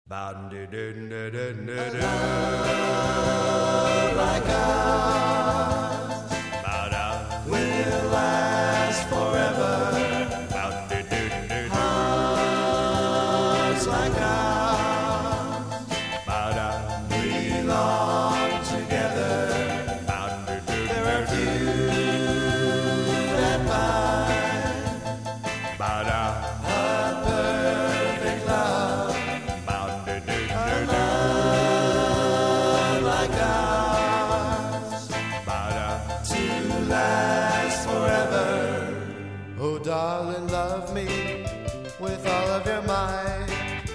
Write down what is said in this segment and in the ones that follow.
Like ours will last forever. Hearts like ours belong together. There are few that find a perfect love, a love like ours to last forever. Oh, darling, love me with all of your might.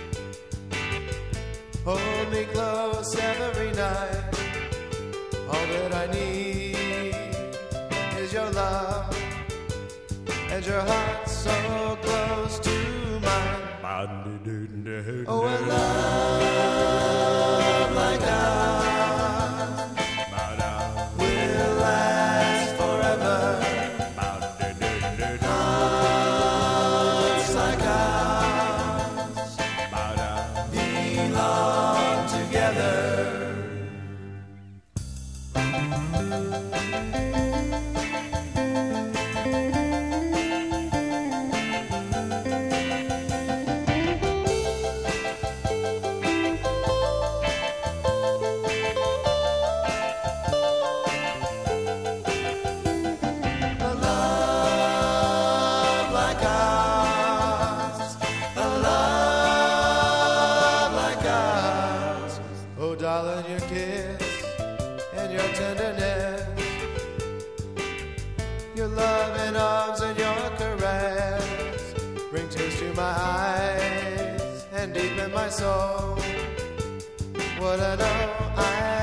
Hold me close every night. All that I need is your love and your heart so close to mine. Oh, a love like ours will last forever. Hearts like ours belong together. A love like ours, a love like ours. Oh, darling, your kiss and your tenderness, your loving arms and your caress bring tears to my eyes and deep in my soul. What I know, I